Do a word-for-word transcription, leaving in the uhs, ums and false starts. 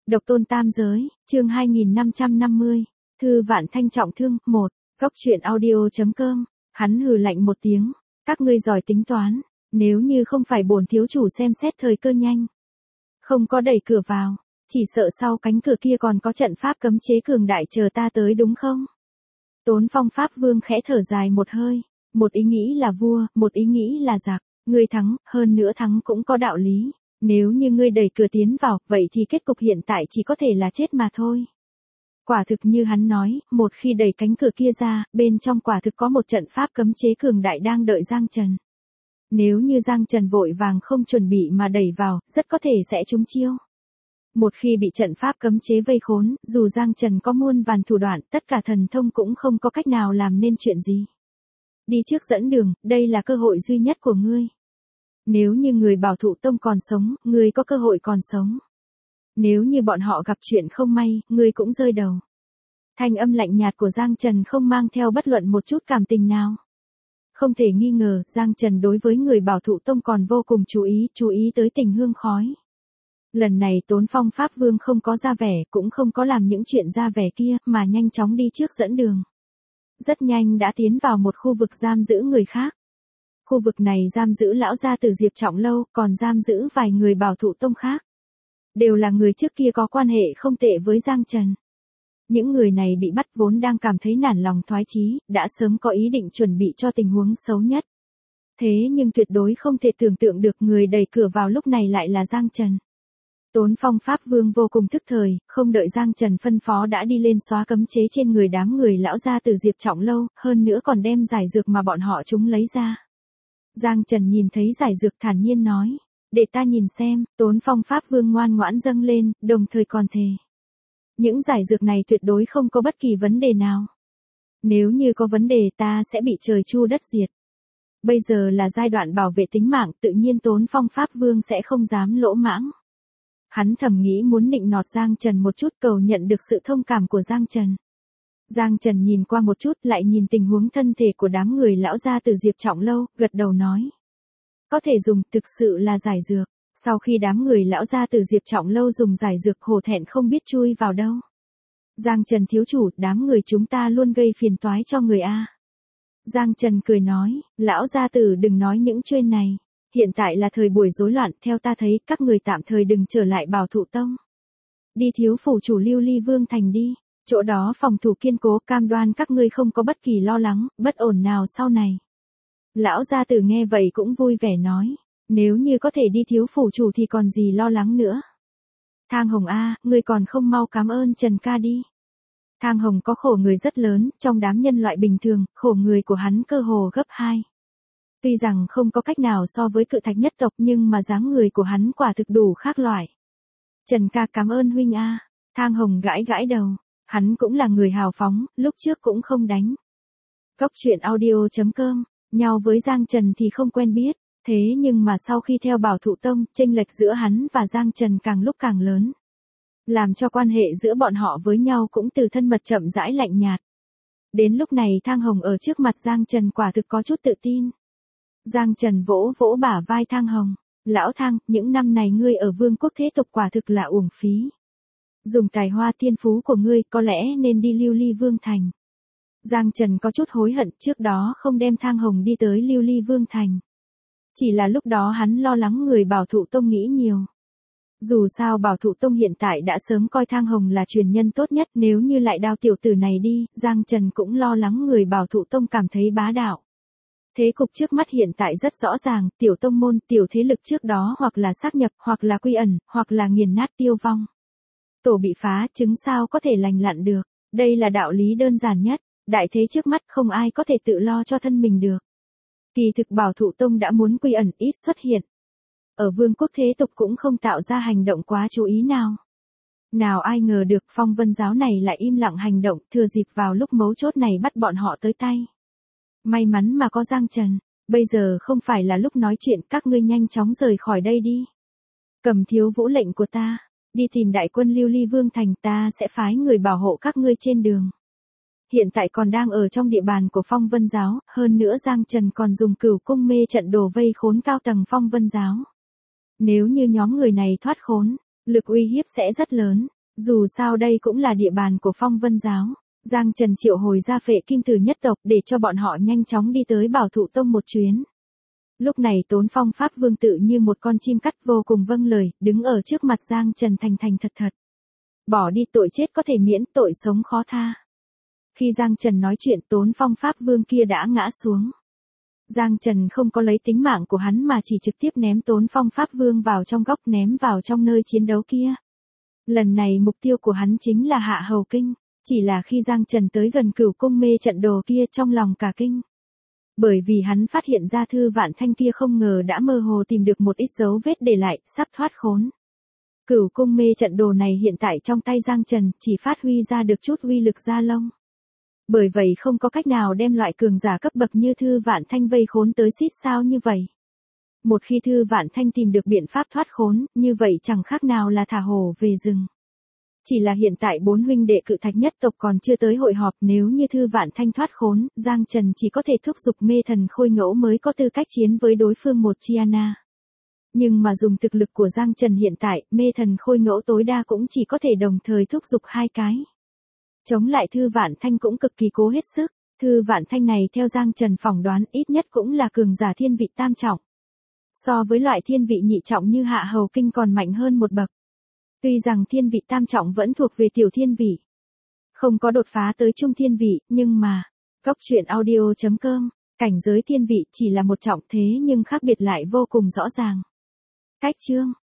Độc tôn tam giới, chương hai nghìn năm trăm năm mươi, thư vạn thanh trọng thương, một, góc truyện audio.com, hắn hừ lạnh một tiếng, các ngươi giỏi tính toán, nếu như không phải bổn thiếu chủ xem xét thời cơ nhanh. Không có đẩy cửa vào, chỉ sợ sau cánh cửa kia còn có trận pháp cấm chế cường đại chờ ta tới đúng không? Tốn Phong Pháp Vương khẽ thở dài một hơi, một ý nghĩ là vua, một ý nghĩ là giặc, ngươi thắng, hơn nữa thắng cũng có đạo lý. Nếu như ngươi đẩy cửa tiến vào, vậy thì kết cục hiện tại chỉ có thể là chết mà thôi. Quả thực như hắn nói, một khi đẩy cánh cửa kia ra, bên trong quả thực có một trận pháp cấm chế cường đại đang đợi Giang Trần. Nếu như Giang Trần vội vàng không chuẩn bị mà đẩy vào, rất có thể sẽ trúng chiêu. Một khi bị trận pháp cấm chế vây khốn, dù Giang Trần có muôn vàn thủ đoạn, tất cả thần thông cũng không có cách nào làm nên chuyện gì. Đi trước dẫn đường, đây là cơ hội duy nhất của ngươi. Nếu như người bảo thụ tông còn sống, ngươi có cơ hội còn sống. Nếu như bọn họ gặp chuyện không may, ngươi cũng rơi đầu. Thanh âm lạnh nhạt của Giang Trần không mang theo bất luận một chút cảm tình nào. Không thể nghi ngờ, Giang Trần đối với người bảo thụ tông còn vô cùng chú ý, chú ý tới tình hương khói. Lần này Tốn Phong Pháp Vương không có ra vẻ, cũng không có làm những chuyện ra vẻ kia, mà nhanh chóng đi trước dẫn đường. Rất nhanh đã tiến vào một khu vực giam giữ người khác. Khu vực này giam giữ lão gia tử Diệp Trọng Lâu, còn giam giữ vài người bảo thụ tông khác. Đều là người trước kia có quan hệ không tệ với Giang Trần. Những người này bị bắt vốn đang cảm thấy nản lòng thoái chí, đã sớm có ý định chuẩn bị cho tình huống xấu nhất. Thế nhưng tuyệt đối không thể tưởng tượng được người đẩy cửa vào lúc này lại là Giang Trần. Tốn Phong Pháp Vương vô cùng thức thời, không đợi Giang Trần phân phó đã đi lên xóa cấm chế trên người đám người lão gia tử Diệp Trọng Lâu, hơn nữa còn đem giải dược mà bọn họ chúng lấy ra. Giang Trần nhìn thấy giải dược thản nhiên nói, để ta nhìn xem, Tốn Phong Pháp Vương ngoan ngoãn dâng lên, đồng thời còn thề. Những giải dược này tuyệt đối không có bất kỳ vấn đề nào. Nếu như có vấn đề ta sẽ bị trời chu đất diệt. Bây giờ là giai đoạn bảo vệ tính mạng, tự nhiên Tốn Phong Pháp Vương sẽ không dám lỗ mãng. Hắn thầm nghĩ muốn nịnh nọt Giang Trần một chút cầu nhận được sự thông cảm của Giang Trần. Giang Trần nhìn qua một chút lại nhìn tình huống thân thể của đám người lão gia từ Diệp Trọng Lâu, gật đầu nói. Có thể dùng, thực sự là giải dược. Sau khi đám người lão gia từ Diệp Trọng Lâu dùng giải dược hổ thẹn không biết chui vào đâu. Giang Trần thiếu chủ, đám người chúng ta luôn gây phiền toái cho người A. Giang Trần cười nói, lão gia tử đừng nói những chuyện này. Hiện tại là thời buổi rối loạn, theo ta thấy các người tạm thời đừng trở lại bảo thụ tông. Đi thiếu phủ chủ Lưu Ly Vương thành đi. Chỗ đó phòng thủ kiên cố, cam đoan các ngươi không có bất kỳ lo lắng, bất ổn nào sau này. Lão gia tử nghe vậy cũng vui vẻ nói, nếu như có thể đi thiếu phủ chủ thì còn gì lo lắng nữa. Thang Hồng A, ngươi còn không mau cảm ơn Trần ca đi. Thang Hồng có khổ người rất lớn, trong đám nhân loại bình thường, khổ người của hắn cơ hồ gấp hai. Tuy rằng không có cách nào so với cự thạch nhất tộc nhưng mà dáng người của hắn quả thực đủ khác loại. Trần ca cảm ơn huynh A, Thang Hồng gãi gãi đầu. Hắn cũng là người hào phóng, lúc trước cũng không đánh. Góc truyện audio.com, nhau với Giang Trần thì không quen biết, thế nhưng mà sau khi theo bảo thụ tông, chênh lệch giữa hắn và Giang Trần càng lúc càng lớn. Làm cho quan hệ giữa bọn họ với nhau cũng từ thân mật chậm rãi lạnh nhạt. Đến lúc này Thang Hồng ở trước mặt Giang Trần quả thực có chút tự tin. Giang Trần vỗ vỗ bả vai Thang Hồng, lão Thang, những năm này ngươi ở vương quốc thế tục quả thực là uổng phí. Dùng tài hoa thiên phú của ngươi có lẽ nên đi Lưu Ly Vương thành. Giang Trần có chút hối hận trước đó không đem Thang Hồng đi tới Lưu Ly Vương thành. Chỉ là lúc đó hắn lo lắng người bảo thụ tông nghĩ nhiều. Dù sao bảo thụ tông hiện tại đã sớm coi Thang Hồng là truyền nhân tốt nhất, nếu như lại đao tiểu tử này đi, Giang Trần cũng lo lắng người bảo thụ tông cảm thấy bá đạo. Thế cục trước mắt hiện tại rất rõ ràng, tiểu tông môn, tiểu thế lực trước đó hoặc là sáp nhập, hoặc là quy ẩn, hoặc là nghiền nát tiêu vong. Tổ bị phá, trứng sao có thể lành lặn được, đây là đạo lý đơn giản nhất, đại thế trước mắt không ai có thể tự lo cho thân mình được. Kỳ thực bảo thụ tông đã muốn quy ẩn ít xuất hiện. Ở vương quốc thế tục cũng không tạo ra hành động quá chú ý nào. Nào ai ngờ được Phong Vân giáo này lại im lặng hành động, thừa dịp vào lúc mấu chốt này bắt bọn họ tới tay. May mắn mà có Giang Trần, bây giờ không phải là lúc nói chuyện, các ngươi nhanh chóng rời khỏi đây đi. Cầm thiếu vũ lệnh của ta. Đi tìm đại quân Lưu Ly Vương thành, ta sẽ phái người bảo hộ các ngươi trên đường. Hiện tại còn đang ở trong địa bàn của Phong Vân giáo, hơn nữa Giang Trần còn dùng cửu cung mê trận đồ vây khốn cao tầng Phong Vân giáo. Nếu như nhóm người này thoát khốn, lực uy hiếp sẽ rất lớn. Dù sao đây cũng là địa bàn của Phong Vân giáo. Giang Trần triệu hồi ra Phệ Kim Tử nhất tộc để cho bọn họ nhanh chóng đi tới Bảo Thụ Tông một chuyến. Lúc này Tốn Phong Pháp Vương tự như một con chim cắt vô cùng vâng lời, đứng ở trước mặt Giang Trần thành thành thật thật. Bỏ đi tội chết có thể miễn, tội sống khó tha. Khi Giang Trần nói chuyện Tốn Phong Pháp Vương kia đã ngã xuống. Giang Trần không có lấy tính mạng của hắn mà chỉ trực tiếp ném Tốn Phong Pháp Vương vào trong góc, ném vào trong nơi chiến đấu kia. Lần này mục tiêu của hắn chính là Hạ Hầu Kinh, chỉ là khi Giang Trần tới gần Cửu Cung mê trận đồ kia trong lòng cả kinh. Bởi vì hắn phát hiện ra Thư Vạn Thanh kia không ngờ đã mơ hồ tìm được một ít dấu vết để lại, sắp thoát khốn. Cửu Cung mê trận đồ này hiện tại trong tay Giang Trần chỉ phát huy ra được chút uy lực da lông. Bởi vậy không có cách nào đem loại cường giả cấp bậc như Thư Vạn Thanh vây khốn tới xít sao như vậy. Một khi Thư Vạn Thanh tìm được biện pháp thoát khốn, như vậy chẳng khác nào là thả hổ về rừng. Chỉ là hiện tại bốn huynh đệ Cự Thạch nhất tộc còn chưa tới hội họp, nếu như Thư Vạn Thanh thoát khốn, Giang Trần chỉ có thể thúc giục mê thần khôi ngẫu mới có tư cách chiến với đối phương một Chiana. Nhưng mà dùng thực lực của Giang Trần hiện tại, mê thần khôi ngẫu tối đa cũng chỉ có thể đồng thời thúc giục hai cái. Chống lại Thư Vạn Thanh cũng cực kỳ cố hết sức. Thư Vạn Thanh này theo Giang Trần phỏng đoán ít nhất cũng là cường giả thiên vị tam trọng. So với loại thiên vị nhị trọng như Hạ Hầu Kinh còn mạnh hơn một bậc. Tuy rằng thiên vị tam trọng vẫn thuộc về tiểu thiên vị. Không có đột phá tới trung thiên vị, nhưng mà, Cốc truyện audio chấm com, cảnh giới thiên vị chỉ là một trọng thế nhưng khác biệt lại vô cùng rõ ràng. Cách chương